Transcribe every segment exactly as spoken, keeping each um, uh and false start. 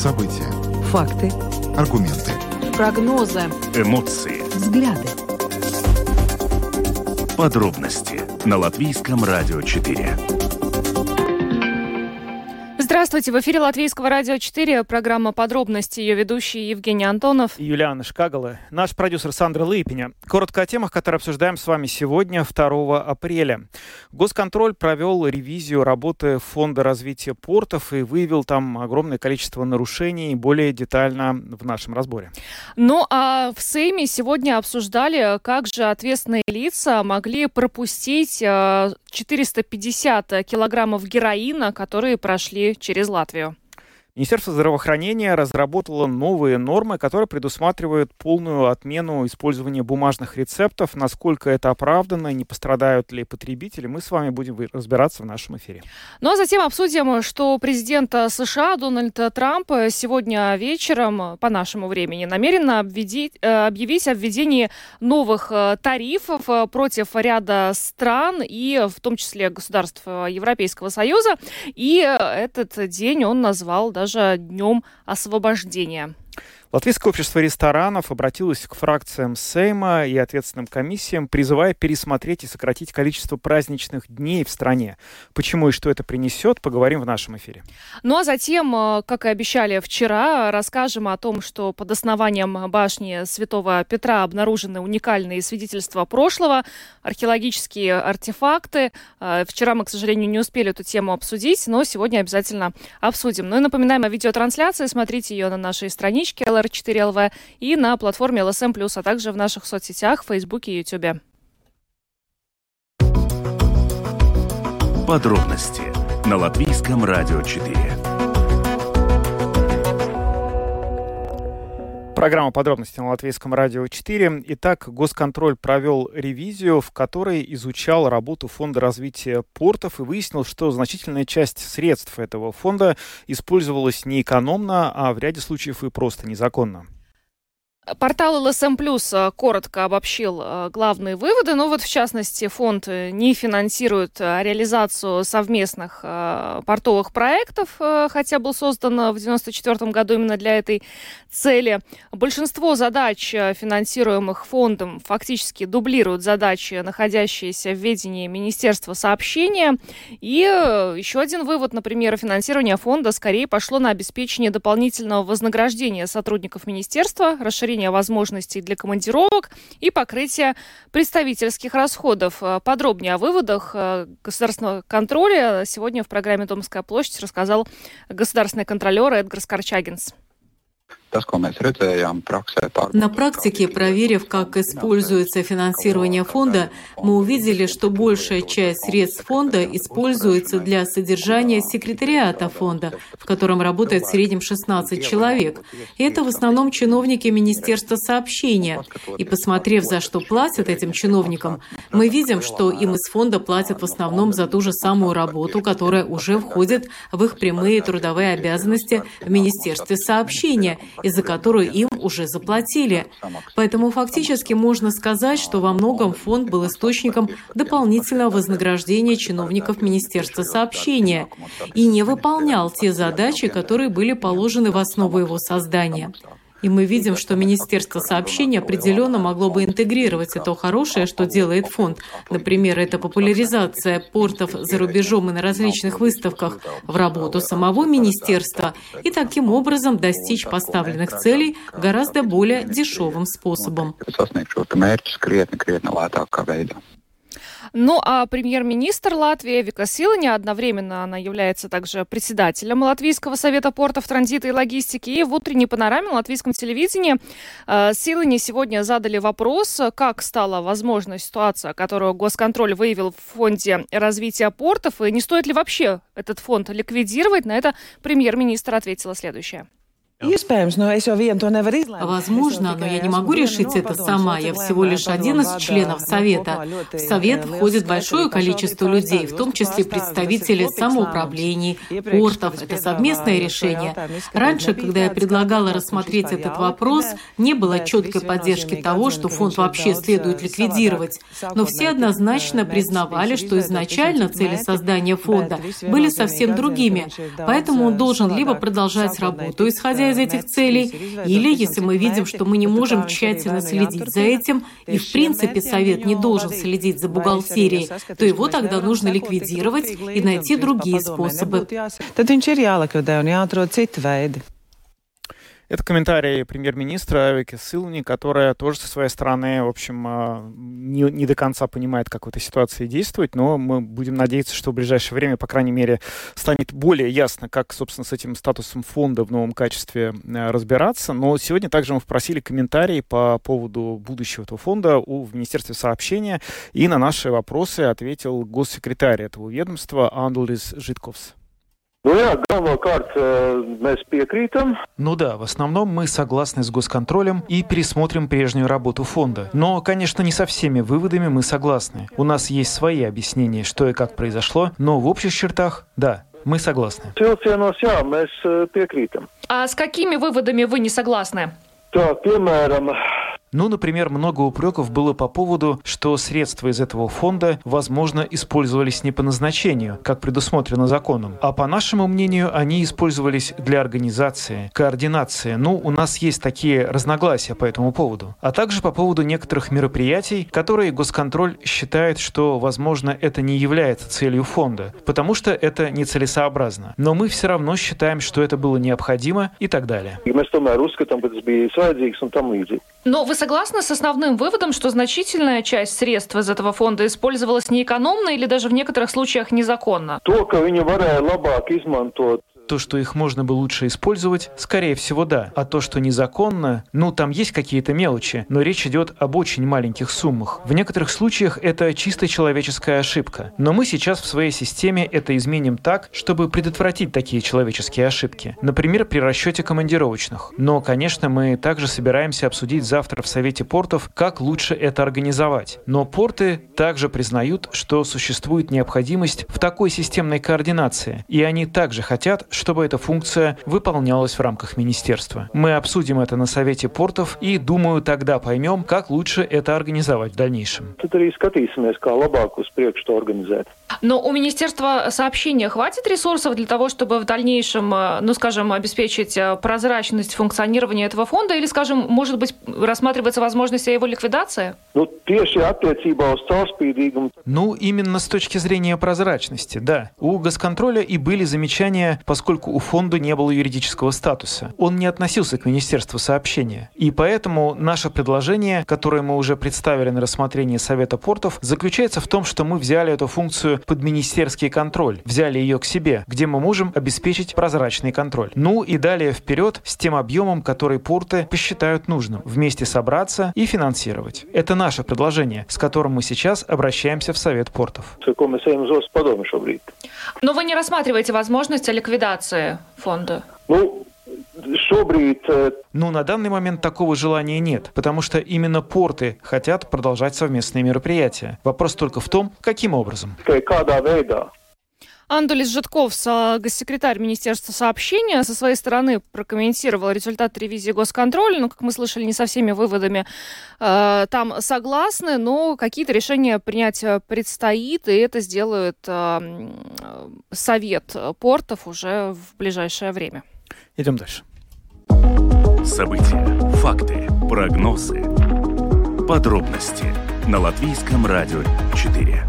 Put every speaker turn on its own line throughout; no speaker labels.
События.
Факты.
Аргументы.
Прогнозы.
Эмоции.
Взгляды.
Подробности на Латвийском радио четыре.
Здравствуйте, в эфире Латвийского радио четыре, программа «Подробности», ее ведущий Евгений Антонов.
Юлиана Шкагала, наш продюсер Сандра Лыпиня. Коротко о темах, которые обсуждаем с вами сегодня, второго апреля. Госконтроль провел ревизию работы Фонда развития портов и выявил там огромное количество нарушений, более детально в нашем разборе.
Ну а в Сейме сегодня обсуждали, как же ответственные лица могли пропустить четыреста пятьдесят килограммов героина, которые прошли через Латвию.
Министерство здравоохранения разработало новые нормы, которые предусматривают полную отмену использования бумажных рецептов. Насколько это оправдано, не пострадают ли потребители, мы с вами будем разбираться в нашем эфире.
Ну а затем обсудим, что президент США Дональд Трамп сегодня вечером, по нашему времени, намерен объявить, объявить о введении новых тарифов против ряда стран, и в том числе государств Европейского Союза. И этот день он назвал даже Днем освобождения.
Латвийское общество ресторанов обратилось к фракциям Сейма и ответственным комиссиям, призывая пересмотреть и сократить количество праздничных дней в стране. Почему и что это принесет, поговорим в нашем эфире.
Ну а затем, как и обещали вчера, расскажем о том, что под основанием башни Святого Петра обнаружены уникальные свидетельства прошлого, археологические артефакты. Вчера мы, к сожалению, не успели эту тему обсудить, но сегодня обязательно обсудим. Ну и напоминаем о видеотрансляции. Смотрите ее на нашей страничке эл эр четыре эл ви и на платформе эл эс эм плюс, а также в наших соцсетях, в Фейсбуке и Ютубе.
Подробности на Латвийском радио четыре.
Программа «Подробности» на Латвийском радио четыре. Итак, Госконтроль провел ревизию, в которой изучал работу Фонда развития портов и выяснил, что значительная часть средств этого фонда использовалась не экономно, а в ряде случаев и просто незаконно.
Портал эл эс эм плюс коротко обобщил главные выводы. Ну вот, в частности, фонд не финансирует реализацию совместных портовых проектов, хотя был создан в девяносто четвёртом году именно для этой цели. Большинство задач, финансируемых фондом, фактически дублируют задачи, находящиеся в ведении Министерства сообщения. И еще один вывод, например, финансирование фонда скорее пошло на обеспечение дополнительного вознаграждения сотрудников министерства, расширение возможностей для командировок и покрытие представительских расходов. Подробнее о выводах государственного контроля сегодня в программе «Домская площадь» рассказал государственный контролер Эдгарс Карчагинс.
На практике, проверив, как используется финансирование фонда, мы увидели, что большая часть средств фонда используется для содержания секретариата фонда, в котором работает в среднем шестнадцать человек. И это в основном чиновники Министерства сообщения. И посмотрев, за что платят этим чиновникам, мы видим, что им из фонда платят в основном за ту же самую работу, которая уже входит в их прямые трудовые обязанности в Министерстве сообщения, и за которую им уже заплатили. Поэтому фактически можно сказать, что во многом фонд был источником дополнительного вознаграждения чиновников Министерства сообщения и не выполнял те задачи, которые были положены в основу его создания. И мы видим, что Министерство сообщения определенно могло бы интегрировать это хорошее, что делает фонд. Например, это популяризация портов за рубежом и на различных выставках в работу самого министерства, и таким образом достичь поставленных целей гораздо более дешевым способом.
Ну, а премьер-министр Латвии Вика Силаня, одновременно она является также председателем Латвийского совета портов, транзита и логистики. И в утренней панораме на латвийском телевидении э, Силане сегодня задали вопрос, как стала возможна ситуация, которую Госконтроль выявил в Фонде развития портов, и не стоит ли вообще этот фонд ликвидировать. На это премьер-министр ответила следующее.
Возможно, но я не могу решить это сама. Я всего лишь один из членов Совета. В Совет входит большое количество людей, в том числе представители самоуправлений, портов. Это совместное решение. Раньше, когда я предлагала рассмотреть этот вопрос, не было четкой поддержки того, что фонд вообще следует ликвидировать. Но все однозначно признавали, что изначально цели создания фонда были совсем другими. Поэтому он должен либо продолжать работу, исходя из этих целей, или, если мы видим, что мы не можем тщательно следить за этим, и в принципе Совет не должен следить за бухгалтерией, то его тогда нужно ликвидировать и найти другие способы.
Это комментарий премьер-министра Вики Силни, которая тоже со своей стороны, в общем, не, не до конца понимает, как в этой ситуации действовать, но мы будем надеяться, что в ближайшее время, по крайней мере, станет более ясно, как, собственно, с этим статусом фонда в новом качестве разбираться. Но сегодня также мы попросили комментарий по поводу будущего этого фонда у в Министерстве сообщения, и на наши вопросы ответил госсекретарь этого ведомства Андулис Житковс.
Ну, jā, galvenokārt mēs piekrītam.
Ну да, в основном мы согласны с госконтролем и пересмотрим прежнюю работу фонда. Но, конечно, не со всеми выводами мы согласны. У нас есть свои объяснения, что и как произошло, но в общих чертах, да, мы согласны.
Vilcienos, jā, mēs piekrītam.
А с какими выводами вы не согласны?
Tā, piemēram,
Ну, например, много упреков было по поводу, что средства из этого фонда, возможно, использовались не по назначению, как предусмотрено законом, а по нашему мнению, они использовались для организации, координации. Ну, у нас есть такие разногласия по этому поводу. А также по поводу некоторых мероприятий, которые госконтроль считает, что, возможно, это не является целью фонда, потому что это нецелесообразно. Но мы все равно считаем, что это было необходимо и так далее.
Но вы согласны с основным выводом, что значительная часть средств из этого фонда использовалась неэкономно или даже в некоторых случаях незаконно? То, что их можно бы лучше использовать, скорее всего, да. А то, что незаконно, ну, там есть какие-то мелочи, но речь идет об очень маленьких суммах. В некоторых случаях это чисто человеческая ошибка. Но мы сейчас в своей системе это изменим так, чтобы предотвратить такие человеческие ошибки. Например, при расчете командировочных. Но, конечно, мы также собираемся обсудить завтра в Совете портов, как лучше это организовать. Но порты также признают, что существует необходимость в такой системной координации. И они также хотят, чтобы эта функция выполнялась в рамках министерства. Мы обсудим это на Совете портов и, думаю, тогда поймем, как лучше это организовать в дальнейшем. Но у Министерства сообщения хватит ресурсов для того, чтобы в дальнейшем, ну, скажем, обеспечить прозрачность функционирования этого фонда или, скажем, может быть, рассматривается возможность его ликвидации?
Ну, именно с точки зрения прозрачности, да. У госконтроля и были замечания, поскольку у фонда не было юридического статуса. Он не относился к Министерству сообщения. И поэтому наше предложение, которое мы уже представили на рассмотрение Совета портов, заключается в том, что мы взяли эту функцию под министерский контроль, взяли ее к себе, где мы можем обеспечить прозрачный контроль. Ну и далее вперед с тем объемом, который порты посчитают нужным, вместе собраться и финансировать. Это наше предложение, с которым мы сейчас обращаемся в Совет портов.
Но вы не рассматриваете возможность ликвидации фонда?
Ну,
Ну, на данный момент такого желания нет, потому что именно порты хотят продолжать совместные мероприятия. Вопрос только в том, каким образом.
Андулис Житковс, госсекретарь Министерства сообщения, со своей стороны прокомментировал результат ревизии госконтроля. Ну, как мы слышали, не со всеми выводами э, там согласны, но какие-то решения принять предстоит, и это сделает э, Совет портов уже в ближайшее время.
Идем дальше.
События, факты, прогнозы, подробности на Латвийском радио четыре.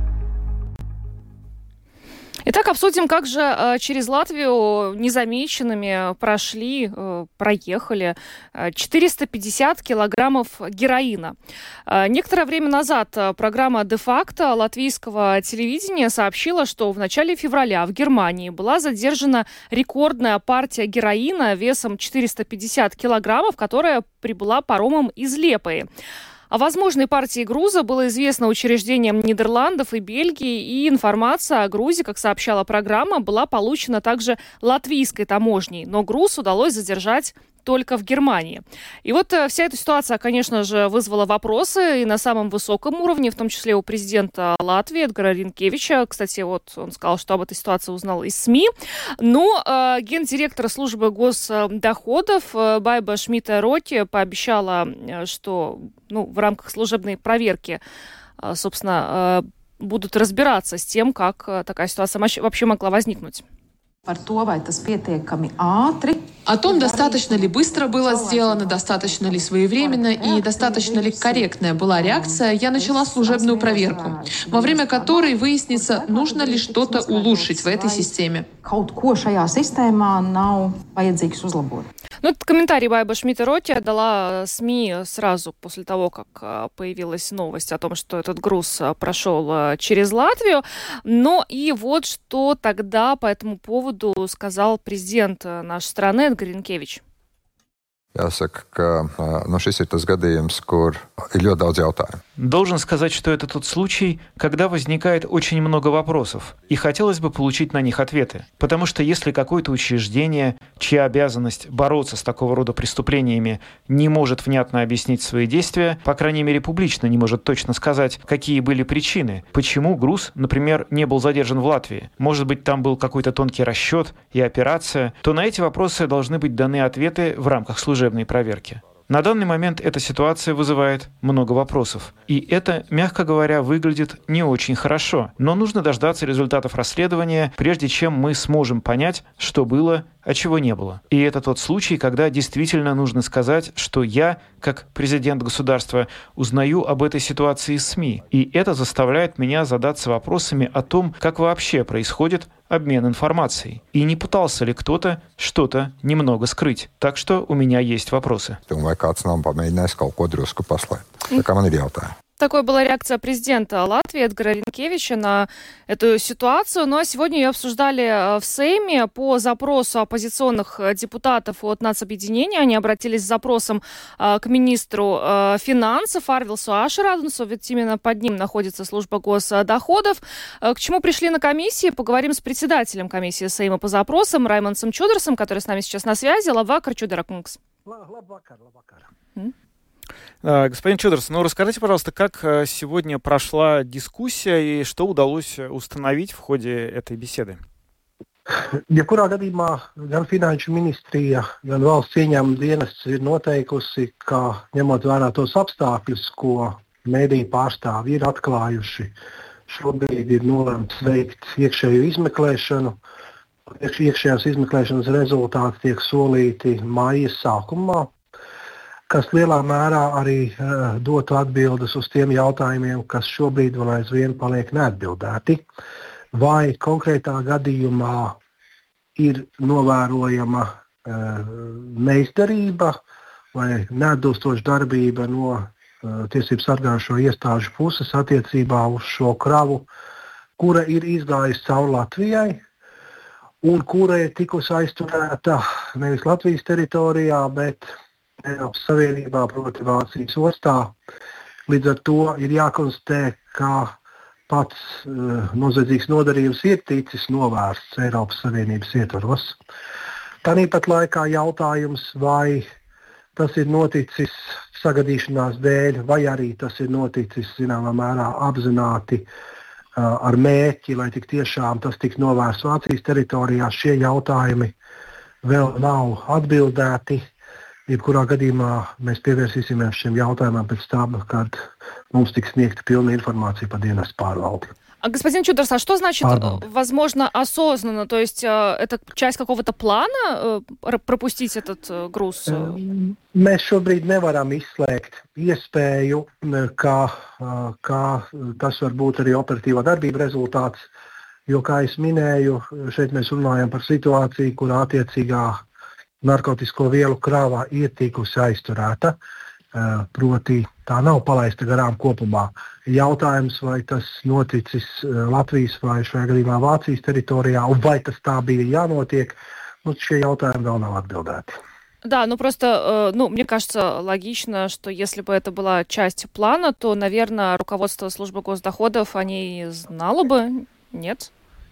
Итак, обсудим, как же э, через Латвию незамеченными прошли, э, проехали э, четыреста пятьдесят килограммов героина. Э, некоторое время назад программа «Де-факто» латвийского телевидения сообщила, что в начале февраля в Германии была задержана рекордная партия героина весом четыреста пятьдесят килограммов, которая прибыла паромом из Лепои. О возможной партии груза было известно учреждениям Нидерландов и Бельгии, и информация о грузе, как сообщала программа, была получена также латвийской таможней, но груз удалось задержать только в Германии. И вот вся эта ситуация, конечно же, вызвала вопросы и на самом высоком уровне, в том числе у президента Латвии Эдгара Ринкевича. Кстати, вот он сказал, что об этой ситуации узнал из СМИ. Но э, гендиректор службы госдоходов э, Байба Шмидта-Роте пообещала, э, что ну, в рамках служебной проверки, э, собственно, э, будут разбираться с тем, как э, такая ситуация вообще могла возникнуть.
О том, достаточно ли быстро было сделано, достаточно ли своевременно и достаточно ли корректная была реакция, я начала служебную проверку, во время которой выяснится, нужно ли что-то улучшить в этой системе.
Ну, этот комментарий Байба Шмидта-Роте дала СМИ сразу после того, как появилась новость о том, что этот груз прошел через Латвию. Но и вот что тогда по этому поводу сказал президент нашей страны Эдгар Ринкевич.
Jāsaka, ka nu, šis ir tas gadījums, kur ir ļoti daudz jautājumu.
Должен сказать, что это тот случай, когда возникает очень много вопросов, и хотелось бы получить на них ответы. Потому что если какое-то учреждение, чья обязанность бороться с такого рода преступлениями, не может внятно объяснить свои действия, по крайней мере публично не может точно сказать, какие были причины, почему груз, например, не был задержан в Латвии, может быть, там был какой-то тонкий расчет и операция, то на эти вопросы должны быть даны ответы в рамках служебной проверки. На данный момент эта ситуация вызывает много вопросов. И это, мягко говоря, выглядит не очень хорошо. Но нужно дождаться результатов расследования, прежде чем мы сможем понять, что было, а чего не было. И это тот случай, когда действительно нужно сказать, что я, как президент государства, узнаю об этой ситуации из СМИ. И это заставляет меня задаться вопросами о том, как вообще происходит обмен информацией. И не пытался ли кто-то что-то немного скрыть. Так что у меня есть вопросы.
Такой была реакция президента Латвии Эдгара Ринкевича на эту ситуацию. Ну а сегодня ее обсуждали в Сейме по запросу оппозиционных депутатов от нацобъединения. Они обратились с запросом к министру финансов Арвилсу Ашерадунсу, ведь именно под ним находится служба госдоходов. К чему пришли на комиссии, поговорим с председателем комиссии Сейма по запросам Раймондсом Чудерсом, который с нами сейчас на связи. Лабвакар, Чудеракунгс.
Господин Чудерс, ну расскажите, пожалуйста, как сегодня прошла дискуссия и что удалось установить в ходе этой беседы?
Jebkurā gadījumā gan Finanšu ministrija, gan valsts ieņēmuma dienests ir noteikusi, ka ņemot vērā tos apstākļus, ko mediju pārstāvji ir atklājuši, šobrīd ir nolemts veikt iekšēju izmeklēšanu. Iekšējās izmeklēšanas rezultāti tiek solīti māja sākumā, kas lielā mērā arī uh, dotu atbildes uz tiem jautājumiem, kas šobrīd vēl aizvien paliek neatbildēti. Vai konkrētā gadījumā ir novērojama uh, neizdarība vai neatbilstoša darbība no uh, tiesību sargājošo iestāžu puses attiecībā uz šo kravu, kura ir izgājusi cauri Latvijai un kura ir tikusi aizturēta nevis Latvijas teritorijā, bet Eiropas Savienībā, proti Vācijas ostā. Līdz ar to ir jākonstatē, ka pats uh, noziedzīgs nodarījums ir ticis novērsts Eiropas Savienības ietvaros. Tāpat laikā jautājums, vai tas ir noticis sagadīšanās dēļ, vai arī tas ir noticis zināmā mērā apzināti uh, ar mērķi, lai tik tiešām tas tik novērsts Vācijas teritorijā. Šie jautājumi vēl nav atbildēti. Jebkurā gadījumā mēs pievērsīsimies šiem jautājumam pēc tam, kad mums tiks sniegta pilna информация по dienestu pārvaldi.
А, господин Чудерс, а что значит, Pardon. возможно, осознанно? То есть э, это часть какого-то плана э, пропустить этот э, груз?
Mēs šobrīd nevaram izslēgt iespēju, ka, ka tas var būt arī operatīvā darbība rezultāts, jo, kā es minēju, šeit mēs runājam par situāciju, kurā attiecīgā narkotisko vielu krāvā ir tikusi aizturēta, proti tā nav palaista garām kopumā. Jautājums, vai tas noticis Latvijas vai šajā gadījumā Vācijas teritorijā, un vai tas tā bija jānotiek, nu, šie jautājumi vēl nav atbildēti.
Да, ну просто, ну, мне кажется, логично, что если бы это была часть плана, то, наверное, руководство службы госдоходов о ней знало бы, нет?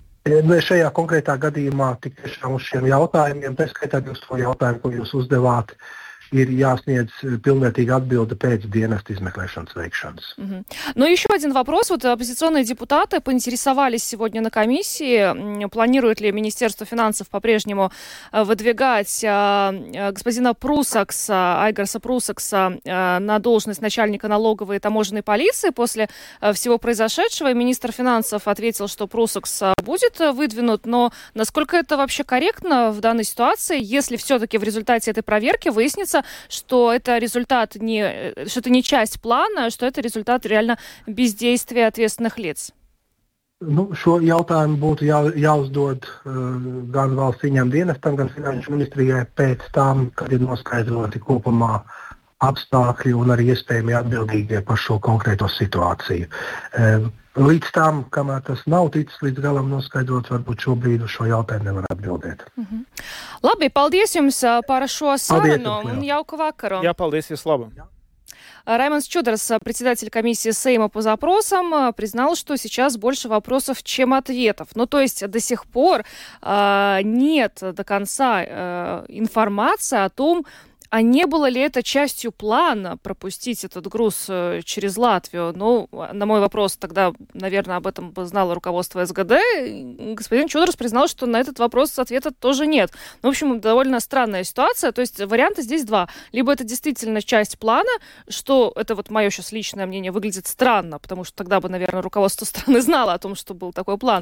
Šajā konkrētā gadījumā tik tiešām uz šiem jautājumiem, tā skaitā uz to jautājumu, ko jūs uzdevāt, ir jāsniedz pilnvērtīga atbilde pēc dienesta izmeklēšanas veikšanas.
Угу. Ну, еще один вопрос. Вот оппозиционные депутаты поинтересовались сегодня на комиссии, планирует ли Министерство финансов по-прежнему выдвигать господина Прусакса, Айгарса Прусакса на должность начальника налоговой и таможенной полиции после всего произошедшего. Министр финансов ответил, что Прусакс будет выдвинут, но насколько это вообще корректно в данной ситуации, если все-таки в результате этой проверки выяснится, что это результат не, что это не часть плана, что это результат реально бездействия ответственных лиц?
Nu, šo jautājumu būtu jā, jāuzdod uh, gan valsts ieņēmuma dienestam, gan Finanšu ministrijai pēc tam, kad ir noskaidroti kopumā apstākļi un arī iespējami atbildīgie par šo konkrēto situāciju. Uh, Līdz tam, kamēr tas nav ticis līdz galam noskaidrots, varbūt šobrīd uz šo jautājumu nevar atbildēt.
Mm-hmm. Labi, paldies jums par šo sarunu un jauku vakaru.
Jā, paldies, vislabāk.
Раймондс Чудерс, председатель комиссии Сейма по запросам, признал, что сейчас больше вопросов, чем ответов. Ну, то есть до сих пор э, нет до конца э, информации о том, а не было ли это частью плана пропустить этот груз через Латвию? Ну, на мой вопрос тогда, наверное, об этом бы знало руководство эс гэ дэ. Господин Чудерс признал, что на этот вопрос ответа тоже нет. В общем, довольно странная ситуация. То есть варианты здесь два. Либо это действительно часть плана, что это вот мое сейчас личное мнение выглядит странно, потому что тогда бы, наверное, руководство страны знало о том, что был такой план.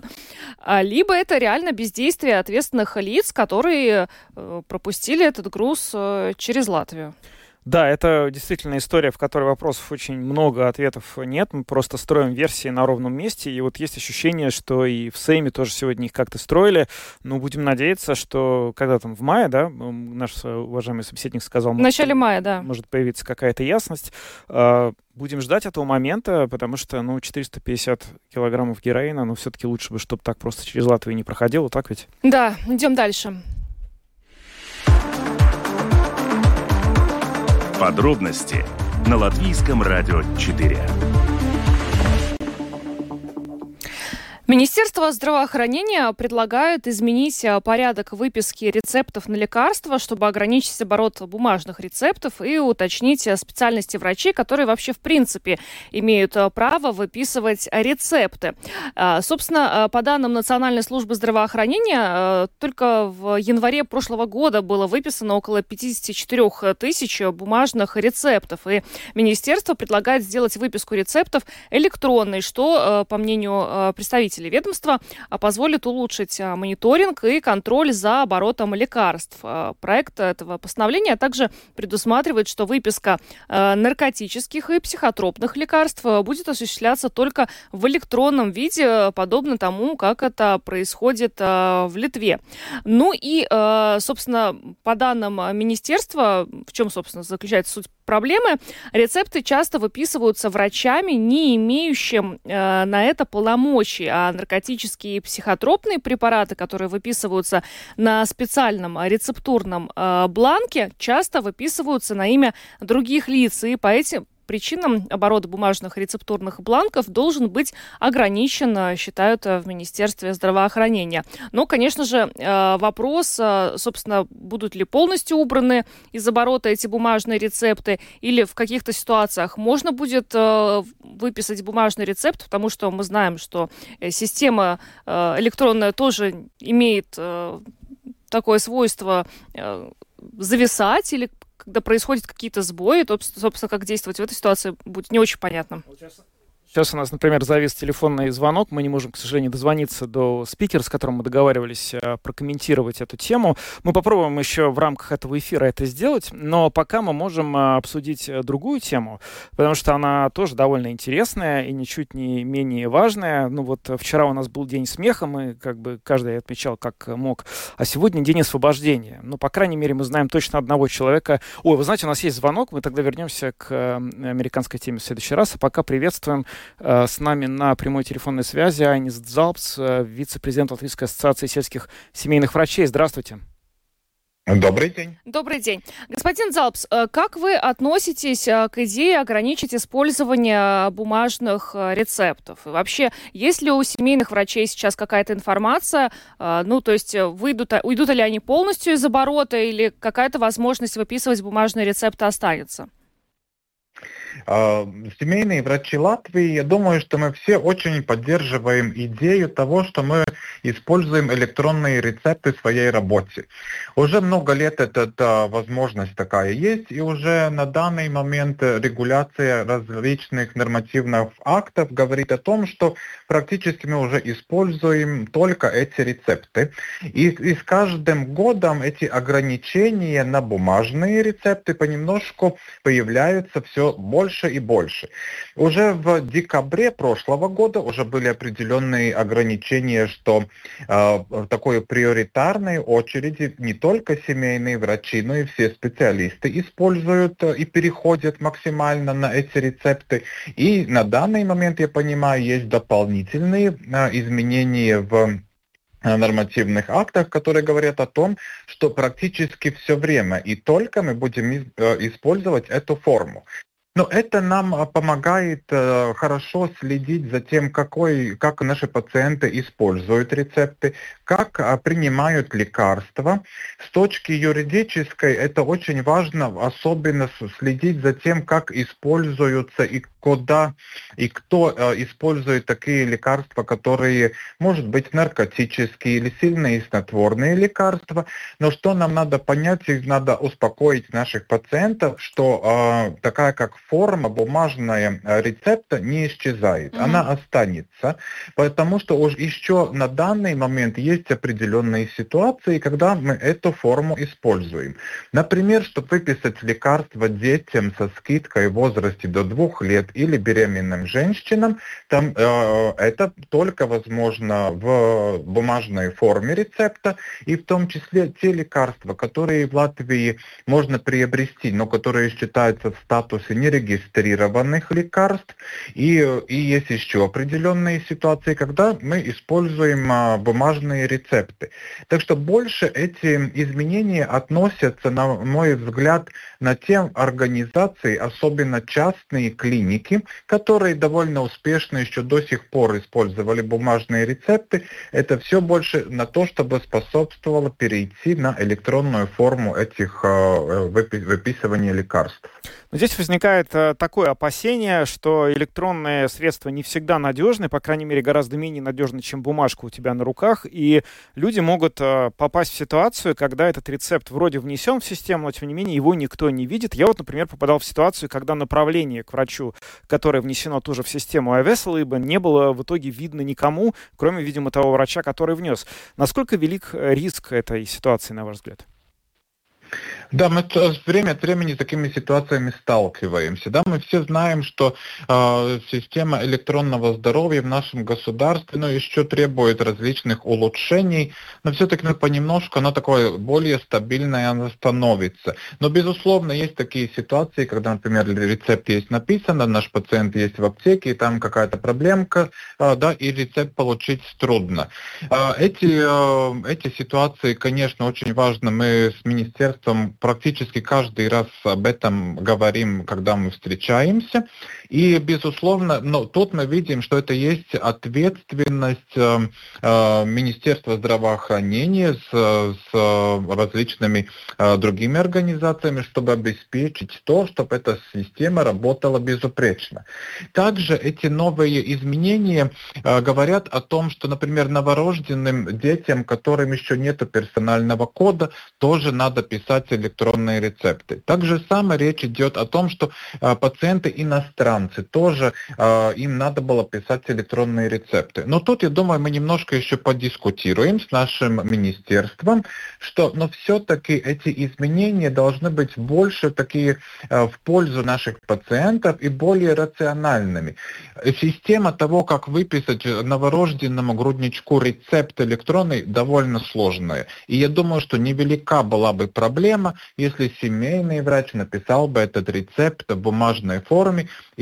Либо это реально бездействие ответственных лиц, которые пропустили этот груз через Латвию.
Да, это действительно история, в которой вопросов очень много, ответов нет. Мы просто строим версии на ровном месте. И вот есть ощущение, что и в Сейме тоже сегодня их как-то строили. Но будем надеяться, что когда там в мае, да, наш уважаемый собеседник сказал...
В начале мая, да.
Может появиться какая-то ясность. Будем ждать этого момента, потому что, ну, четыреста пятьдесят килограммов героина, ну, все-таки лучше бы, чтобы так просто через Латвию не проходило, так ведь?
Да, идем дальше.
Подробности на Латвийском радио четыре.
Министерство здравоохранения предлагает изменить порядок выписки рецептов на лекарства, чтобы ограничить оборот бумажных рецептов и уточнить специальности врачей, которые вообще в принципе имеют право выписывать рецепты. Собственно, по данным Национальной службы здравоохранения, только в январе прошлого года было выписано около пятьдесят четыре тысячи бумажных рецептов. И министерство предлагает сделать выписку рецептов электронной, что, по мнению представителей ведомства, позволит улучшить мониторинг и контроль за оборотом лекарств. Проект этого постановления также предусматривает, что выписка наркотических и психотропных лекарств будет осуществляться только в электронном виде, подобно тому, как это происходит в Литве. Ну и, собственно, по данным министерства, в чем, собственно, заключается суть проблемы, рецепты часто выписываются врачами, не имеющим э, на это полномочий, а наркотические и психотропные препараты, которые выписываются на специальном рецептурном э, бланке, часто выписываются на имя других лиц, и по этим причинам оборот бумажных рецептурных бланков должен быть ограничен, считают в Министерстве здравоохранения. Но, конечно же, вопрос, собственно, будут ли полностью убраны из оборота эти бумажные рецепты, или в каких-то ситуациях можно будет выписать бумажный рецепт, потому что мы знаем, что система электронная тоже имеет такое свойство зависать или когда происходят какие-то сбои, то, собственно, как действовать в этой ситуации, будет не очень понятно.
Сейчас у нас, например, завис телефонный звонок. Мы не можем, к сожалению, дозвониться до спикера, с которым мы договаривались прокомментировать эту тему. Мы попробуем еще в рамках этого эфира это сделать, но пока мы можем обсудить другую тему, потому что она тоже довольно интересная и ничуть не менее важная. Ну вот вчера у нас был день смеха, мы как бы каждый отмечал как мог, а сегодня день освобождения. Ну, по крайней мере, мы знаем точно одного человека. Ой, вы знаете, у нас есть звонок, мы тогда вернемся к американской теме в следующий раз, а пока приветствуем с нами на прямой телефонной связи Айнис Дзалпс, вице-президент Латвийской ассоциации сельских семейных врачей. Здравствуйте.
Добрый день.
Добрый день. Господин Залпс, как вы относитесь к идее ограничить использование бумажных рецептов? И вообще, есть ли у семейных врачей сейчас какая-то информация, ну, то есть выйдут, уйдут ли они полностью из оборота или какая-то возможность выписывать бумажные рецепты останется?
Семейные врачи Латвии, я думаю, что мы все очень поддерживаем идею того, что мы используем электронные рецепты в своей работе. Уже много лет эта, эта возможность такая есть, и уже на данный момент регуляция различных нормативных актов говорит о том, что практически мы уже используем только эти рецепты. И, и с каждым годом эти ограничения на бумажные рецепты понемножку появляются все больше и больше. Уже в декабре прошлого года уже были определенные ограничения, что э, в такой приоритарной очереди не только семейные врачи, но и все специалисты используют э, и переходят максимально на эти рецепты. И на данный момент, я понимаю, есть дополнительные э, изменения в нормативных актах, которые говорят о том, что практически все время и только мы будем использовать эту форму. Но это нам помогает э, хорошо следить за тем, какой, как наши пациенты используют рецепты, как э, принимают лекарства. С точки юридической это очень важно, особенно следить за тем, как используются и куда и кто э, использует такие лекарства, которые, может быть, наркотические или сильные снотворные лекарства. Но что нам надо понять, и надо успокоить наших пациентов, что э, такая как форма бумажная рецепта не исчезает, mm-hmm. она останется, потому что уж еще на данный момент есть определенные ситуации, когда мы эту форму используем. Например, чтобы выписать лекарства детям со скидкой в возрасте до двух лет или беременным женщинам, там э, это только возможно в бумажной форме рецепта, и в том числе те лекарства, которые в Латвии можно приобрести, но которые считаются в статусе нерегистрированных лекарств, и, и есть еще определенные ситуации, когда мы используем а, бумажные рецепты. Так что больше эти изменения относятся, на мой взгляд, на те организации, особенно частные клиники, которые довольно успешно еще до сих пор использовали бумажные рецепты. Это все больше на то, чтобы способствовало перейти на электронную форму этих э, выписывания лекарств.
Здесь возникает э, такое опасение, что электронные средства не всегда надежны, по крайней мере, гораздо менее надежны, чем бумажка у тебя на руках, и люди могут э, попасть в ситуацию, когда этот рецепт вроде внесен в систему, но, тем не менее, его никто не видит. Я вот, например, попадал в ситуацию, когда направление к врачу, которое внесено тоже в систему Авеслиба, не было в итоге видно никому, кроме, видимо, того врача, который внес. Насколько велик риск этой ситуации, на ваш взгляд?
Да, мы время от времени с такими ситуациями сталкиваемся. Да, мы все знаем, что э, система электронного здоровья в нашем государстве, ну, еще требует различных улучшений, но все-таки ну, понемножку она такое более стабильная она становится. Но, безусловно, есть такие ситуации, когда, например, рецепт есть написано, наш пациент есть в аптеке, и там какая-то проблемка, э, да, и рецепт получить трудно. Э, эти, э, эти ситуации, конечно, очень важно. Мы с министерством практически каждый раз об этом говорим, когда мы встречаемся. И, безусловно, но тут мы видим, что это есть ответственность э, э, Министерства здравоохранения с, с различными э, другими организациями, чтобы обеспечить то, чтобы эта система работала безупречно. Также эти новые изменения э, говорят о том, что, например, новорожденным детям, которым еще нет персонального кода, тоже надо писать электронные рецепты. Также самое речь идет о том, что э, пациенты иностранцы тоже э, им надо было писать электронные рецепты. Но тут, я думаю, мы немножко еще подискутируем с нашим министерством, что, но все-таки эти изменения должны быть больше такие э, в пользу наших пациентов и более рациональными. Система того, как выписать новорожденному грудничку рецепт электронный, довольно сложная. И я думаю, что невелика была бы проблема, если семейный врач написал бы этот рецепт в бумажной форме, и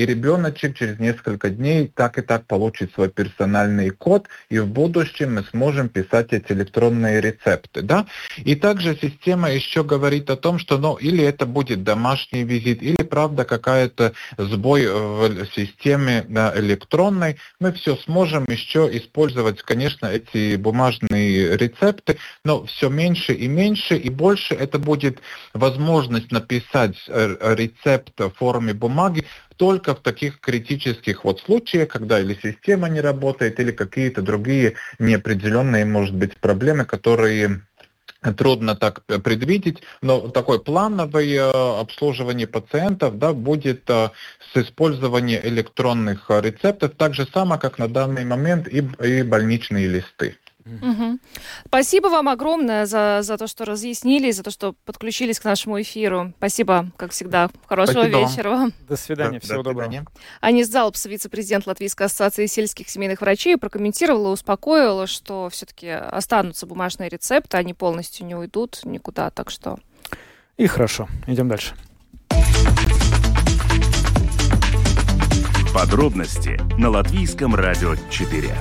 и ребеночек через несколько дней так и так получит свой персональный код, и в будущем мы сможем писать эти электронные рецепты. Да? И также система еще говорит о том, что ну, или это будет домашний визит, или правда какая-то сбой в системе да, электронной, мы все сможем еще использовать, конечно, эти бумажные рецепты, но все меньше и меньше, и больше это будет возможность написать рецепт в форме бумаги только в таких критических вот случаях, когда или система не работает, или какие-то другие неопределенные, может быть, проблемы, которые трудно так предвидеть, но такое плановое обслуживание пациентов да, будет с использованием электронных рецептов, так же само, как на данный момент и, и больничные листы.
Угу. Спасибо вам огромное за, за то, что разъяснили, за то, что подключились к нашему эфиру. Спасибо, как всегда. Хорошего
Спасибо
вечера вам.
вам.
До свидания,
до,
всего
до
доброго.
свидания.
Анис Залпс, вице-президент Латвийской ассоциации сельских семейных врачей, прокомментировала и успокоила, что все-таки останутся бумажные рецепты, они полностью не уйдут никуда, так что...
И хорошо. Идем дальше.
Подробности на Латвийском радио четыре.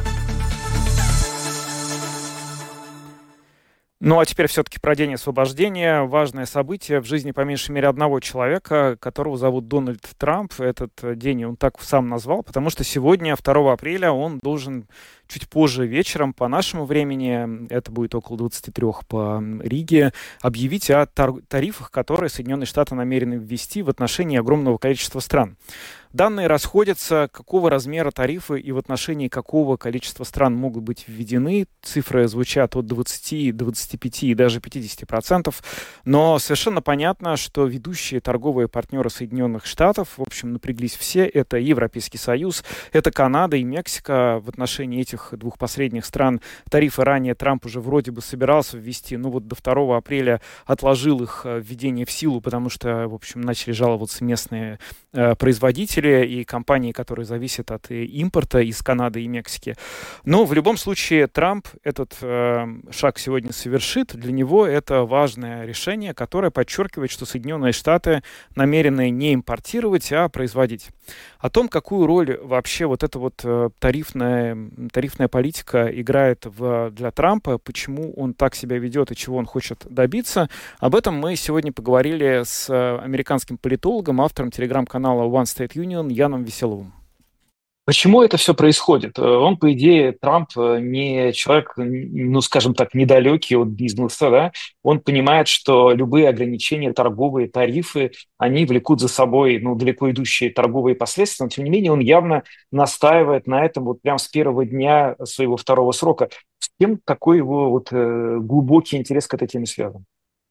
Ну а теперь все-таки про день освобождения. Важное событие в жизни по меньшей мере одного человека, которого зовут Дональд Трамп. Этот день он так сам назвал, потому что сегодня, второго апреля, он должен чуть позже вечером по нашему времени, это будет около двадцати трёх по Риге, объявить о тар- тарифах, которые Соединенные Штаты намерены ввести в отношении огромного количества стран. Данные расходятся, какого размера тарифы и в отношении какого количества стран могут быть введены. Цифры звучат от двадцати, двадцати пяти и даже пятидесяти процентов. Но совершенно понятно, что ведущие торговые партнеры Соединенных Штатов, в общем, напряглись все. Это Европейский Союз, это Канада и Мексика. В отношении этих двух последних стран тарифы ранее Трамп уже вроде бы собирался ввести, но вот до второго апреля отложил их введение в силу, потому что, в общем, начали жаловаться местные э, производители и компании, которые зависят от импорта из Канады и Мексики. Но в любом случае Трамп этот э, шаг сегодня совершит. Для него это важное решение, которое подчеркивает, что Соединенные Штаты намерены не импортировать, а производить. О том, какую роль вообще вот эта вот э, тарифная, тарифная политика играет в, для Трампа, почему он так себя ведет и чего он хочет добиться, об этом мы сегодня поговорили с американским политологом, автором телеграм-канала One State Union Яном Веселовым.
Почему это все происходит? Он, по идее, Трамп не человек, ну, скажем так, недалекий от бизнеса, да? Он понимает, что любые ограничения, торговые тарифы, они влекут за собой, ну, далеко идущие торговые последствия, но, тем не менее, он явно настаивает на этом вот прямо с первого дня своего второго срока. С чем такой его вот глубокий интерес к этой теме связан?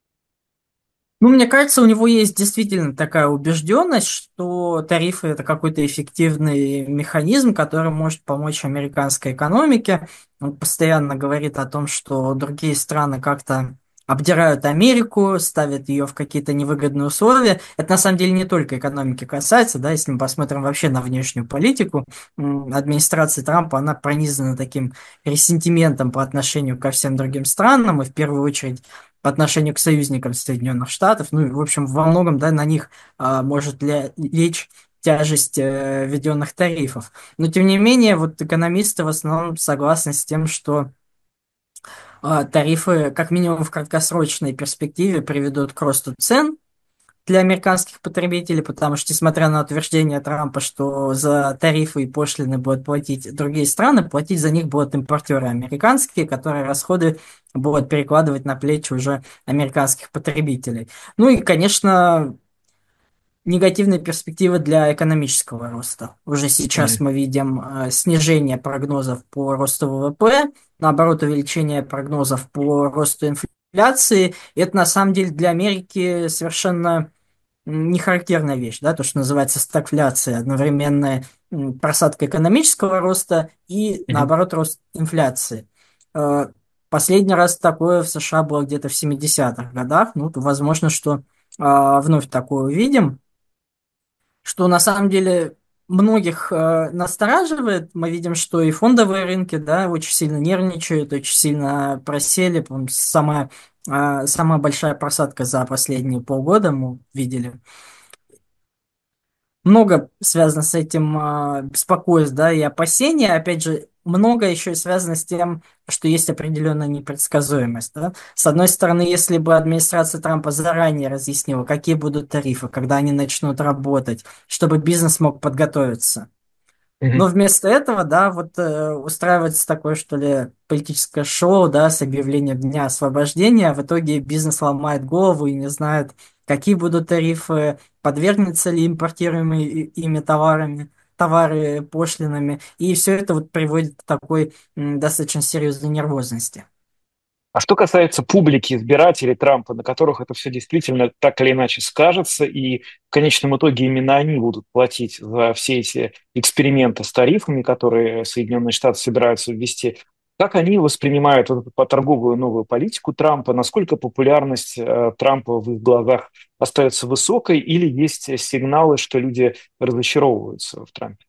Ну, мне кажется, у него есть действительно такая убежденность, что тарифы – это какой-то эффективный механизм, который может помочь американской экономике. Он постоянно говорит о том, что другие страны как-то обдирают Америку, ставят ее в какие-то невыгодные условия. Это на самом деле не только экономики касается, да, если мы посмотрим вообще на внешнюю политику, администрация Трампа, она пронизана таким ресентиментом по отношению ко всем другим странам, и в первую очередь по отношению к союзникам Соединенных Штатов. Ну, и, в общем, во многом, да, на них а, может лечь тяжесть э, введенных тарифов. Но, тем не менее, вот экономисты в основном согласны с тем, что э, тарифы, как минимум в краткосрочной перспективе, приведут к росту цен для американских потребителей, потому что, несмотря на утверждение Трампа, что за тарифы и пошлины будут платить другие страны, платить за них будут импортеры американские, которые расходы будут перекладывать на плечи уже американских потребителей. Ну и, конечно, негативные перспективы для экономического роста. Уже сейчас mm-hmm. мы видим э, снижение прогнозов по росту ВВП, наоборот, увеличение прогнозов по росту инфляции. И это, на самом деле, для Америки совершенно не характерная вещь, да, то, что называется стагфляция, одновременная просадка экономического роста и, mm-hmm. наоборот, рост инфляции. Последний раз такое в США было где-то в семидесятых годах, ну, возможно, что вновь такое увидим, что на самом деле многих настораживает. Мы видим, что и фондовые рынки, да, очень сильно нервничают, очень сильно просели, по-моему, самая Самая большая просадка за последние полгода мы видели. много связано с этим э, беспокойств, да, и опасения. Опять же, много еще и связано с тем, что есть определенная непредсказуемость. Да? С одной стороны, если бы администрация Трампа заранее разъяснила, какие будут тарифы, когда они начнут работать, чтобы бизнес мог подготовиться. Но вместо этого, да, вот э, устраивается такое, что ли, политическое шоу, да, с объявлением Дня освобождения. В итоге бизнес ломает голову и не знает, какие будут тарифы, подвергнется ли импортируемые ими товарами, товары пошлинами. И все это вот приводит к такой м, достаточно серьезной нервозности.
А что касается публики, избирателей Трампа, на которых это все действительно так или иначе скажется, и в конечном итоге именно они будут платить за все эти эксперименты с тарифами, которые Соединенные Штаты собираются ввести, как они воспринимают вот эту торговую новую политику Трампа, насколько популярность э, Трампа в их глазах остается высокой, или есть сигналы, что люди разочаровываются в Трампе?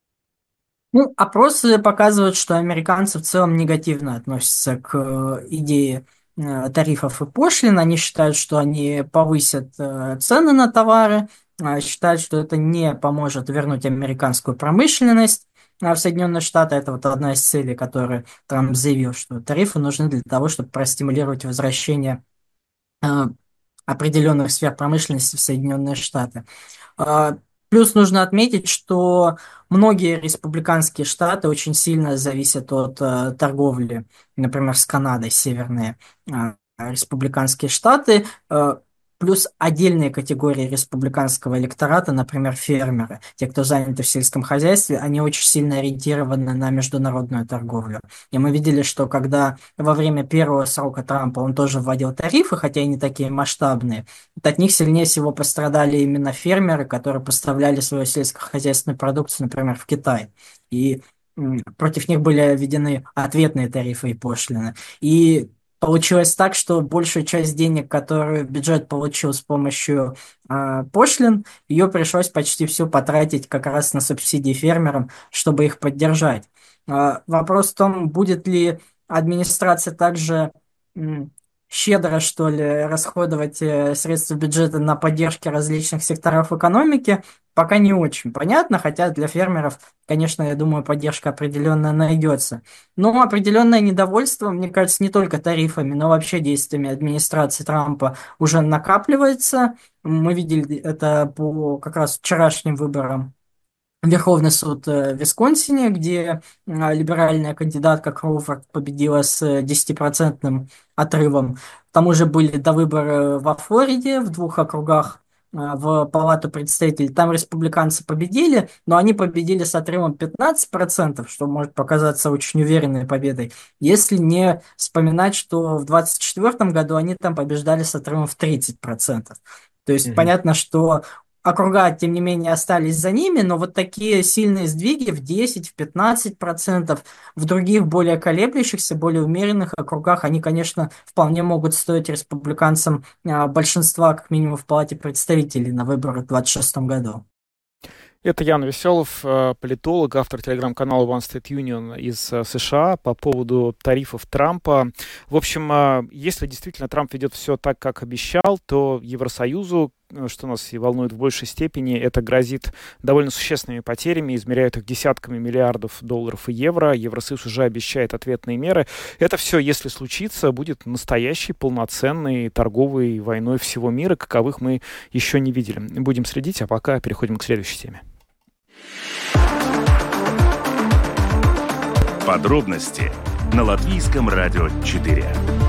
Ну, опросы показывают, что американцы в целом негативно относятся к э, идее э, тарифов и пошлин. Они считают, что они повысят э, цены на товары, э, считают, что это не поможет вернуть американскую промышленность э, в Соединенные Штаты. Это вот одна из целей, которую Трамп заявил, что тарифы нужны для того, чтобы простимулировать возвращение э, определенных сфер промышленности в Соединенные Штаты. Э, Плюс нужно отметить, что многие республиканские штаты очень сильно зависят от э, торговли, например, с Канадой, северные э, республиканские штаты, э, плюс отдельные категории республиканского электората, например, фермеры, те, кто заняты в сельском хозяйстве, они очень сильно ориентированы на международную торговлю. И мы видели, что когда во время первого срока Трампа он тоже вводил тарифы, хотя и не такие масштабные, от них сильнее всего пострадали именно фермеры, которые поставляли свою сельскохозяйственную продукцию, например, в Китай. И м, против них были введены ответные тарифы и пошлины. И получилось так, что большую часть денег, которую бюджет получил с помощью э, пошлин, ее пришлось почти всю потратить как раз на субсидии фермерам, чтобы их поддержать. Э, вопрос в том, будет ли администрация также м, щедро, что ли, расходовать э, средства бюджета на поддержки различных секторов экономики, пока не очень понятно, хотя для фермеров, конечно, я думаю, поддержка определенно найдется. Но определенное недовольство, мне кажется, не только тарифами, но вообще действиями администрации Трампа уже накапливается. Мы видели это по как раз вчерашним выборам в Верховный суд в Висконсине, где либеральная кандидатка Кроуфорд победила с десятипроцентным отрывом. К тому же были довыборы во Флориде в двух округах в Палату представителей. Там республиканцы победили, но они победили с отрывом пятнадцать процентов, что может показаться очень уверенной победой, если не вспоминать, что в двадцать четвёртом году они там побеждали с отрывом в тридцать процентов. То есть mm-hmm. понятно, что округа, тем не менее, остались за ними, но вот такие сильные сдвиги в десять-пятнадцать процентов в других более колеблющихся, более умеренных округах, они, конечно, вполне могут стоить республиканцам большинства, как минимум, в Палате представителей на выборах в двадцать шестом году.
Это Ян Веселов, политолог, автор телеграм-канала One State Union из США по поводу тарифов Трампа. В общем, если действительно Трамп ведет все так, как обещал, то Евросоюзу, что нас и волнует в большей степени, это грозит довольно существенными потерями, измеряют их десятками миллиардов долларов и евро. Евросоюз уже обещает ответные меры. Это все, если случится, будет настоящей полноценной торговой войной всего мира, каковых мы еще не видели. Будем следить, а пока переходим к следующей теме.
Подробности на Латвийском радио четыре.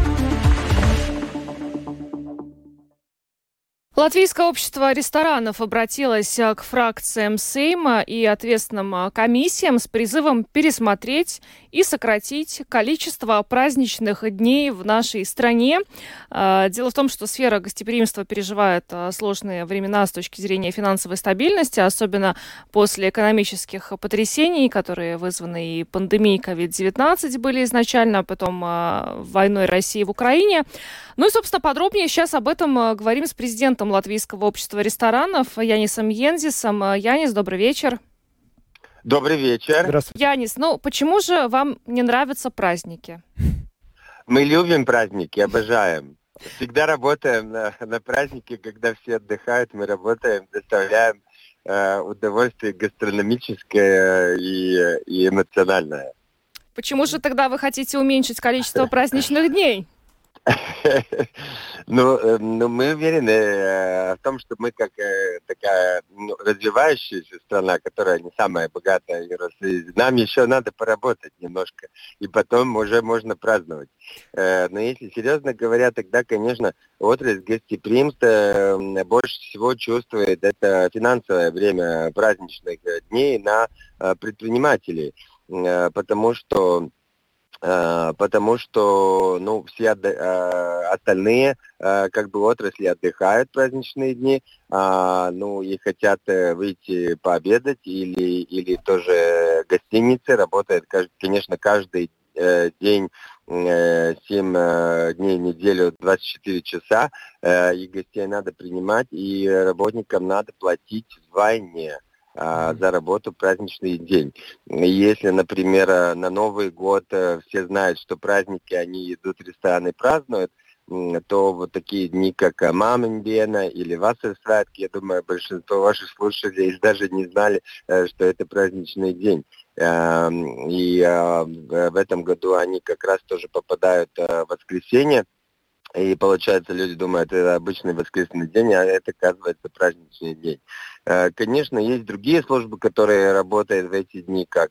Латвийское общество ресторанов обратилось к фракциям Сейма и ответственным комиссиям с призывом пересмотреть и сократить количество праздничных дней в нашей стране. Дело в том, что сфера гостеприимства переживает сложные времена с точки зрения финансовой стабильности, особенно после экономических потрясений, которые вызваны и пандемией ковид девятнадцать были изначально, а потом войной России в Украине. Ну и, собственно, подробнее сейчас об этом говорим с президентом Латвийского общества ресторанов Янисом Йензисом. Янис, добрый вечер.
Добрый вечер.
Здравствуйте.
Янис, ну почему же вам не нравятся праздники?
Мы любим праздники, обожаем. Всегда работаем на, на праздники, когда все отдыхают, мы работаем, доставляем э, удовольствие гастрономическое и, и эмоциональное.
Почему же тогда вы хотите уменьшить количество праздничных дней?
Ну, ну, мы уверены э, в том, что мы как э, такая ну, развивающаяся страна, которая не самая богатая, нам еще надо поработать немножко, и потом уже можно праздновать. Э, но если серьезно говоря, тогда, конечно, отрасль гостеприимства э, больше всего чувствует это финансовое время праздничных дней на э, предпринимателей, э, потому что потому что, ну, все отда- остальные, как бы, отрасли отдыхают в праздничные дни, ну, и хотят выйти пообедать, или, или тоже гостиницы работают, конечно, каждый день, семь дней в неделю, двадцать четыре часа, и гостей надо принимать, и работникам надо платить вдвойне за работу в праздничный день. Если, например, на Новый год все знают, что праздники, они идут в рестораны и празднуют, то вот такие дни, как Мамендена или Вассерсвятки, я думаю, большинство ваших слушателей даже не знали, что это праздничный день. И в этом году они как раз тоже попадают в воскресенье. И получается, люди думают, это обычный воскресный день, а это, оказывается, праздничный день. Конечно, есть другие службы, которые работают в эти дни, как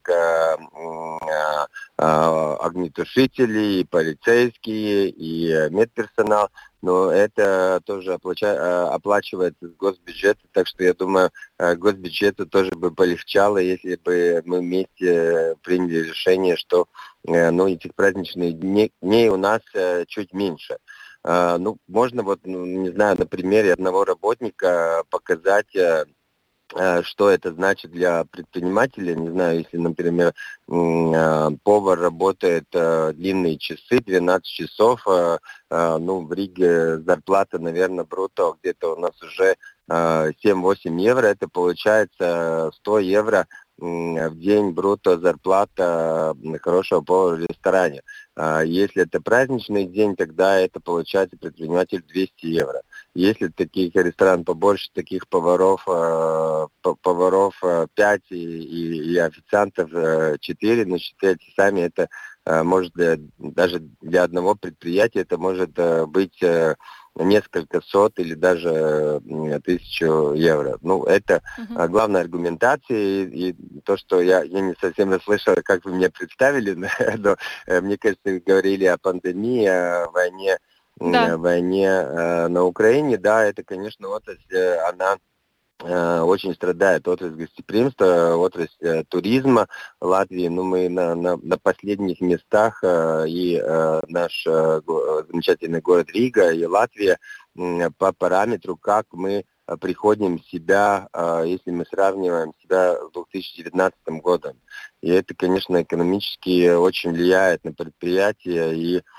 огнетушители, и полицейские, и медперсонал, но это тоже оплачивается с госбюджета, так что я думаю, госбюджету тоже бы полегчало, если бы мы вместе приняли решение, что ну, этих праздничных дней, дней у нас чуть меньше. Uh, ну, можно вот, ну, не знаю, на примере одного работника показать, uh, uh, что это значит для предпринимателя. Не знаю, если, например, uh, повар работает uh, длинные часы, двенадцать часов, uh, uh, ну, в Риге зарплата, наверное, брутто где-то у нас уже uh, семь-восемь евро, это получается сто евро в день брутто зарплата хорошего повара в ресторане. Если это праздничный день, тогда это получается предприниматель двести евро. Если таких ресторан побольше, таких поваров, поваров пять и, и, и официантов четыре, но считайте сами, это может даже для одного предприятия это может быть несколько сот или даже тысячу евро. Ну, это uh-huh. главная аргументация, и, и то, что я, я не совсем расслышал, как вы меня представили, но мне кажется, вы говорили о пандемии, о войне, да. войне э, на Украине. Да, это, конечно, отрасль, она очень страдает, отрасль гостеприимства, отрасль э, туризма в Латвии. Ну, мы на, на, на последних местах, э, и э, наш э, го, замечательный город Рига, и Латвия э, по параметру, как мы э, приходим в себя, э, если мы сравниваем себя с две тысячи девятнадцатым годом. И это, конечно, экономически очень влияет на предприятия, и э,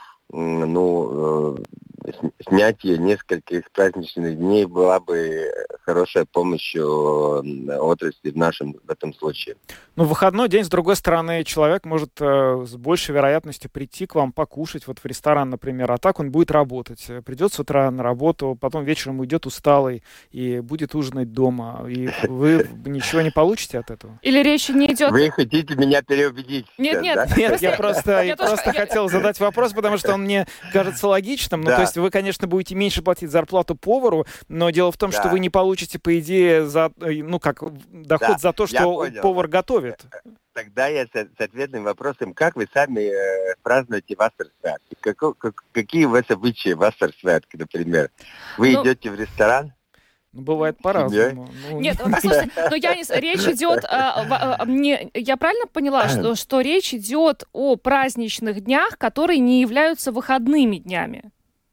ну, э, снятие нескольких праздничных дней была бы хорошей помощью отрасли в нашем в этом случае.
Ну, в выходной день, с другой стороны, человек может э, с большей вероятностью прийти к вам покушать, вот в ресторан, например, а так он будет работать. Придет с утра на работу, потом вечером уйдет усталый и будет ужинать дома. И вы ничего не получите от этого?
Или речь не идет...
Вы хотите меня переубедить?
Нет,
сейчас,
нет,
да?
Нет, я просто, я просто хотел задать вопрос, потому что он мне кажется логичным. Ну,
да.
то есть вы, конечно, будете меньше платить зарплату повару, но дело в том, да. что вы не получите, по идее, за, ну, как доход да. за то, что повар готовит.
Тогда я с, с ответным вопросом, как вы сами э, празднуете Вассерсвятки? Как, как, какие у вас обычаи Вассерсвятки, например? Вы ну... идете в ресторан?
Ну, бывает по-разному.
Ну... Нет, послушайте, но я не... речь идет... А, а, мне... Я правильно поняла, что, что речь идет о праздничных днях, которые не являются выходными днями?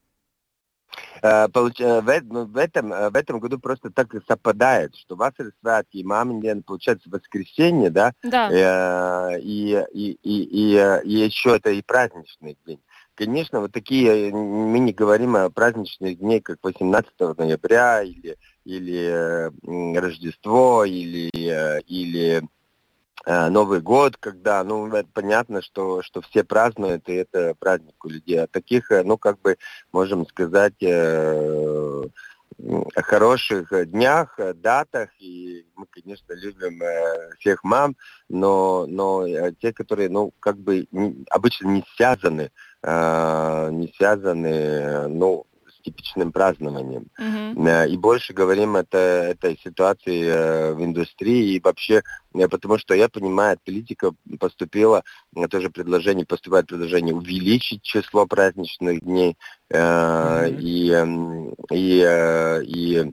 В этом, в этом году просто так и совпадает, что Вассерсвятки и Маменден получается в воскресенье, да?
Да.
И, и, и, и, и еще это и праздничный день. Конечно, вот такие, мы не говорим о праздничных днях, как восемнадцатого ноября, или, или Рождество, или, или Новый год, когда, ну, это понятно, что, что все празднуют, и это праздник у людей. А таких, ну, как бы, можем сказать, э, хороших днях, датах, и мы, конечно, любим всех мам, но, но те, которые, ну, как бы не, обычно не связаны, не связаны, ну, с типичным празднованием. Mm-hmm. И больше говорим это этой ситуации в индустрии и вообще, потому что я понимаю, политика поступила, тоже предложение, поступает предложение увеличить число праздничных дней, mm-hmm. и, и, и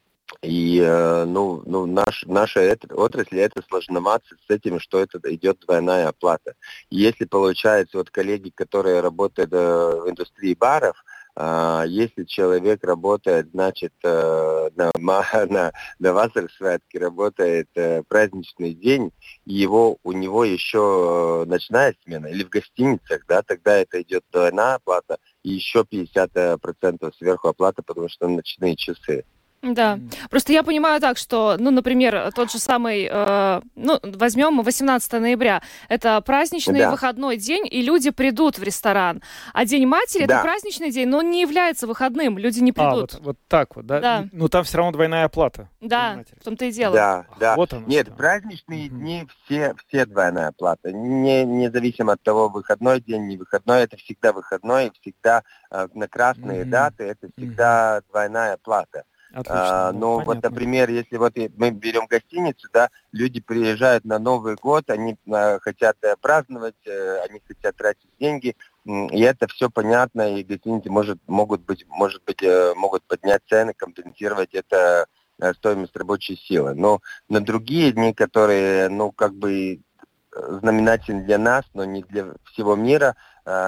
И ну, ну, наш, наша отрасль это сложновато с этим, что это идет двойная оплата. И если получается, вот коллеги, которые работают в индустрии баров, если человек работает, значит, на, на, на Васарсвятке работает праздничный день, и его, у него еще ночная смена, или в гостиницах, да, тогда это идет двойная оплата, и еще пятьдесят процентов сверху оплата, потому что ночные часы.
Да, просто я понимаю так, что, ну, например, тот же самый, э, ну, возьмем восемнадцатого ноября, это праздничный да. выходной день, и люди придут в ресторан, а День матери да. это праздничный день, но он не является выходным, люди не придут.
А, вот, вот так вот, да? да? Ну, там все равно двойная оплата.
Да, в том-то и дело.
Да, да.
Вот оно,
Нет,
что.
праздничные угу. дни все, все двойная оплата, не, независимо от того, выходной день, не выходной, это всегда выходной, всегда э, на красные угу. даты, это всегда угу. двойная оплата.
Отлично,
а,
ну,
но
понятно.
вот, например, если вот мы берем гостиницу, да, люди приезжают на Новый год, они а, хотят а, праздновать, а, они хотят тратить деньги, и это все понятно, и гостиницы может, могут быть, может быть, а, могут поднять цены, компенсировать это а, стоимость рабочей силы. Но на другие дни, которые, ну, как бы знаменательны для нас, но не для всего мира,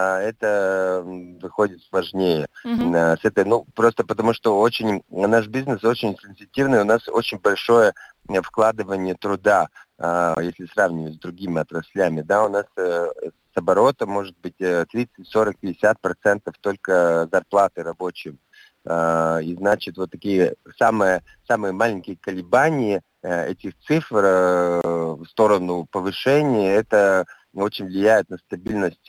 это выходит сложнее. Mm-hmm. С этой, ну, просто потому что очень, наш бизнес очень сенситивный, у нас очень большое вкладывание труда, если сравнивать с другими отраслями. Да, у нас с оборота может быть тридцать, сорок, пятьдесят процентов только зарплаты рабочим. И значит, вот такие самые, самые маленькие колебания этих цифр в сторону повышения, это очень влияет на стабильность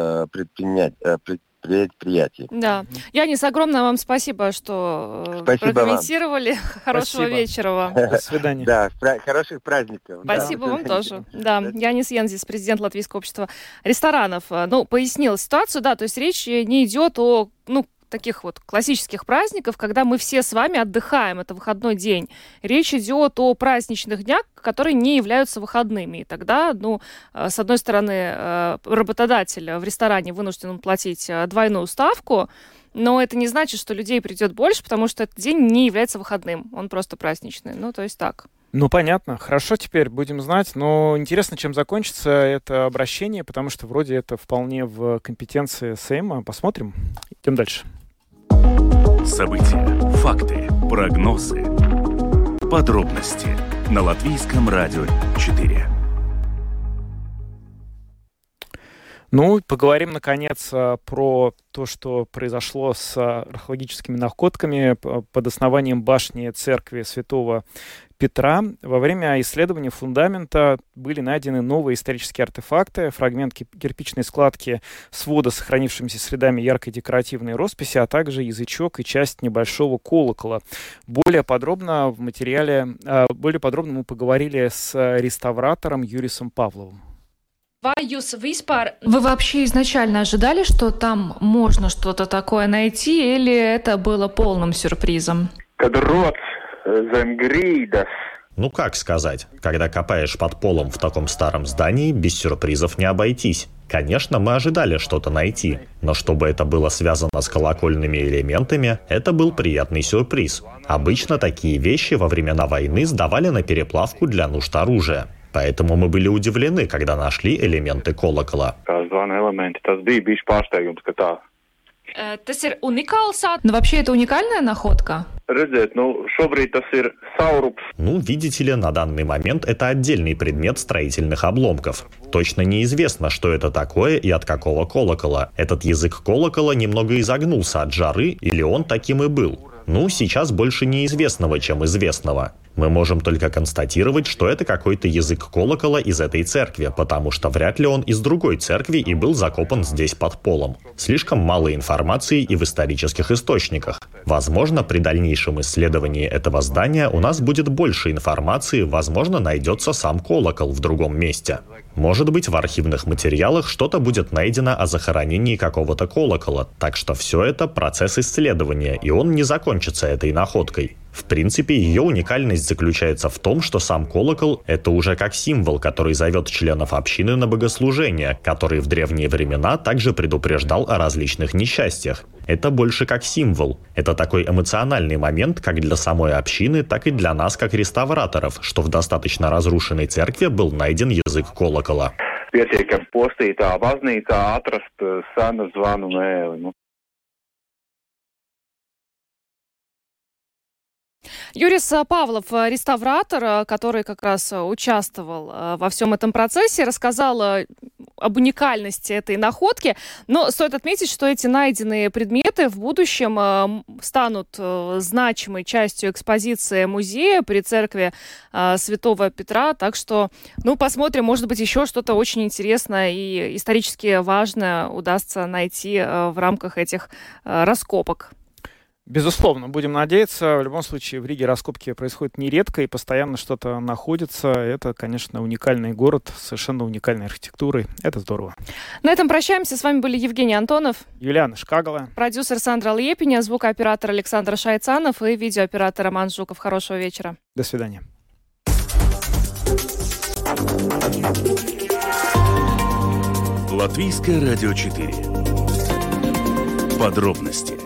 предприятий.
Да. Янис, огромное вам спасибо, что
спасибо
прокомментировали.
Вам.
Хорошего
спасибо.
вечера вам.
До свидания.
Да, хороших праздников.
Спасибо
да.
вам тоже. Да, Янис Янзис, президент Латвийского общества ресторанов, ну, пояснил ситуацию, да, то есть речь не идет о, ну, таких вот классических праздников, когда мы все с вами отдыхаем, это выходной день. Речь идет о праздничных днях, которые не являются выходными. И тогда, ну, с одной стороны, работодатель в ресторане вынужден платить двойную ставку, но это не значит, что людей придет больше, потому что этот день не является выходным, он просто праздничный. Ну, то есть так.
Ну, понятно. Хорошо, теперь будем знать. Но интересно, чем закончится это обращение, потому что вроде это вполне в компетенции Сейма. Посмотрим. Идем дальше.
События, факты, прогнозы, подробности на Латвийском радио четыре.
Ну, поговорим, наконец, про то, что произошло с археологическими находками под основанием башни церкви Святого Петра. Во время исследования фундамента были найдены новые исторические артефакты, фрагмент кирпичной складки свода с сохранившимися следами яркой декоративной росписи, а также язычок и часть небольшого колокола. Более подробно в материале, более подробно мы поговорили с реставратором Юрисом Павловым.
Вы вообще изначально ожидали, что там можно что-то такое найти, или это было полным сюрпризом?
Ну как сказать, когда копаешь под полом в таком старом здании, без сюрпризов не обойтись. Конечно, мы ожидали что-то найти, но чтобы это было связано с колокольными элементами, это был приятный сюрприз. Обычно такие вещи во времена войны сдавали на переплавку для нужд оружия. Поэтому мы были удивлены, когда нашли элементы колокола.
Но вообще это уникальная находка?
Ну, видите ли, на данный момент это отдельный предмет строительных обломков. Точно неизвестно, что это такое и от какого колокола. Этот язык колокола немного изогнулся от жары, или он таким и был. Ну, сейчас больше неизвестного, чем известного. Мы можем только констатировать, что это какой-то язык колокола из этой церкви, потому что вряд ли он из другой церкви и был закопан здесь под полом. Слишком мало информации и в исторических источниках. Возможно, при дальнейшем исследовании этого здания у нас будет больше информации, возможно, найдется сам колокол в другом месте. Может быть, в архивных материалах что-то будет найдено о захоронении какого-то колокола, так что все это процесс исследования, и он не закончится этой находкой. В принципе, ее уникальность заключается в том, что сам колокол – это уже как символ, который зовет членов общины на богослужение, который в древние времена также предупреждал о различных несчастьях. Это больше как символ. Это такой эмоциональный момент как для самой общины, так и для нас, как реставраторов, что в достаточно разрушенной церкви был найден язык колокола.
Pietiekami postītā baznīcā atrast senu zvanu mēli.
Юрис Павлов, реставратор, который как раз участвовал во всем этом процессе, рассказал об уникальности этой находки. Но стоит отметить, что эти найденные предметы в будущем станут значимой частью экспозиции музея при церкви Святого Петра. Так что, ну, посмотрим, может быть, еще что-то очень интересное и исторически важное удастся найти в рамках этих раскопок.
Безусловно, будем надеяться. В любом случае, в Риге раскопки происходят нередко, и постоянно что-то находится. Это, конечно, уникальный город с совершенно уникальной архитектурой. Это здорово.
На этом прощаемся. С вами были Евгений Антонов,
Юлиана Шкагала,
продюсер Сандра Лепиня, звукооператор Александр Шайцанов и видеооператор Роман Жуков. Хорошего вечера.
До свидания.
Латвийское радио четыре. Подробности